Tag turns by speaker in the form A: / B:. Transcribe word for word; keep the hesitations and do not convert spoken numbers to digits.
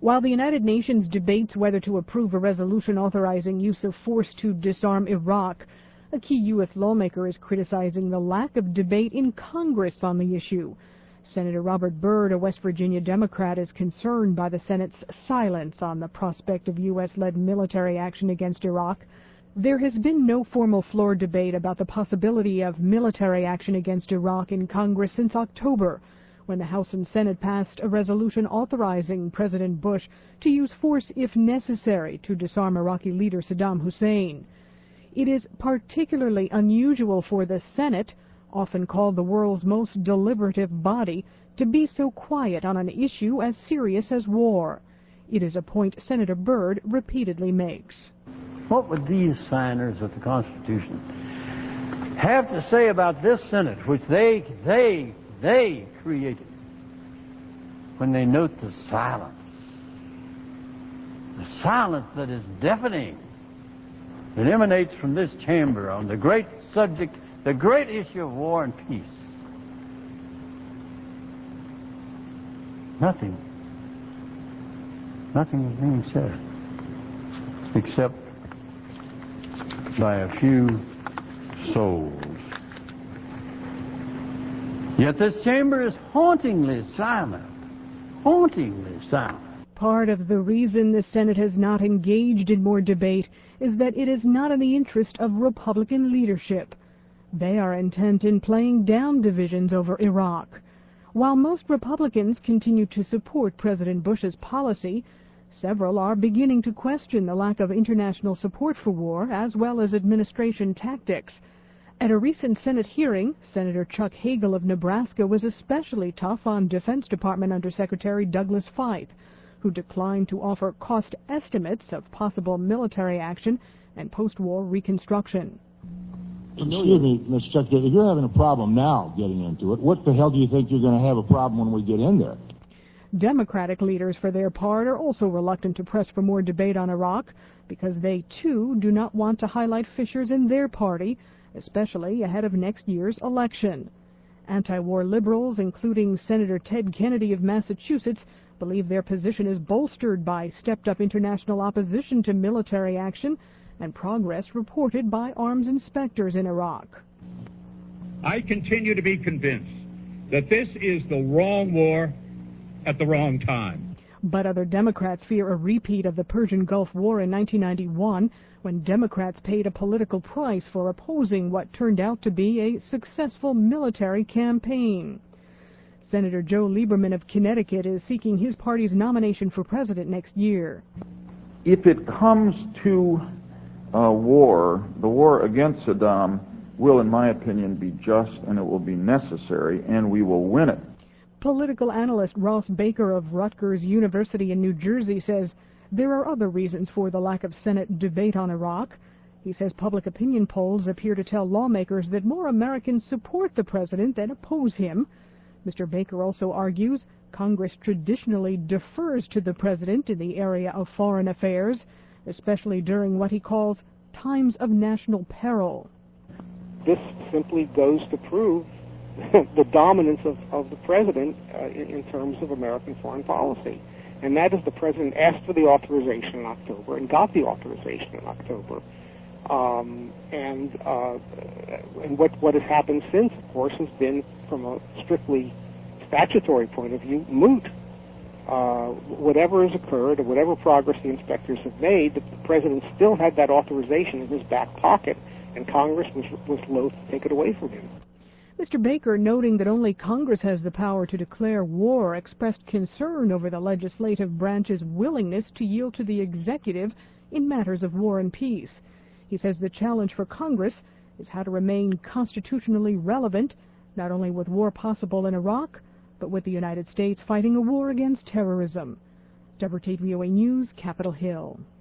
A: While the United Nations debates whether to approve a resolution authorizing use of force to disarm Iraq, a key U S lawmaker is criticizing the lack of debate in Congress on the issue. Senator Robert Byrd, a West Virginia Democrat, is concerned by the Senate's silence on the prospect of U S-led military action against Iraq. There has been no formal floor debate about the possibility of military action against Iraq in Congress since October, when the House and Senate passed a resolution authorizing President Bush to use force if necessary to disarm Iraqi leader Saddam Hussein. It is particularly unusual for the Senate, often called the world's most deliberative body, to be so quiet on an issue as serious as war. It is a point Senator Byrd repeatedly makes.
B: What would these signers of the Constitution have to say about this Senate, which they, they, they created, when they note the silence? The silence that is deafening, that emanates from this chamber on the great subject, the great issue of war and peace. Nothing. Nothing is being said, except by a few souls. Yet this chamber is hauntingly silent. Hauntingly silent.
A: Part of the reason the Senate has not engaged in more debate is that it is not in the interest of Republican leadership. They are intent in playing down divisions over Iraq. While most Republicans continue to support President Bush's policy, several are beginning to question the lack of international support for war, as well as administration tactics. At a recent Senate hearing, Senator Chuck Hagel of Nebraska was especially tough on Defense Department Undersecretary Douglas Feith, who declined to offer cost estimates of possible military action and post-war reconstruction.
C: Excuse me, Mister Secretary, if you're having a problem now getting into it, what the hell do you think you're going to have a problem when we get in there?
A: Democratic leaders, for their part, are also reluctant to press for more debate on Iraq because they, too, do not want to highlight fissures in their party, especially ahead of next year's election. Anti-war liberals, including Senator Ted Kennedy of Massachusetts, believe their position is bolstered by stepped-up international opposition to military action and progress reported by arms inspectors in Iraq.
D: I continue to be convinced that this is the wrong war at the wrong time.
A: But other Democrats fear a repeat of the Persian Gulf War in nineteen ninety-one, when Democrats paid a political price for opposing what turned out to be a successful military campaign. Senator Joe Lieberman of Connecticut is seeking his party's nomination for president next year.
E: If it comes to uh, war, the war against Saddam will, in my opinion, be just, and it will be necessary, and we will win it.
A: Political analyst Ross Baker of Rutgers University in New Jersey says there are other reasons for the lack of Senate debate on Iraq. He says public opinion polls appear to tell lawmakers that more Americans support the president than oppose him. Mister Baker also argues Congress traditionally defers to the president in the area of foreign affairs, especially during what he calls times of national peril.
F: This simply goes to prove the dominance of, of the president uh, in, in terms of American foreign policy. And that is, the president asked for the authorization in October and got the authorization in October. Um, and uh, and what, what has happened since, of course, has been, from a strictly statutory point of view, moot. Uh, whatever has occurred, or whatever progress the inspectors have made, the, the president still had that authorization in his back pocket, and Congress was, was loath to take it away from him.
A: Mister Baker, noting that only Congress has the power to declare war, expressed concern over the legislative branch's willingness to yield to the executive in matters of war and peace. He says the challenge for Congress is how to remain constitutionally relevant, not only with war possible in Iraq, but with the United States fighting a war against terrorism. Deborah Tate, V O A News, Capitol Hill.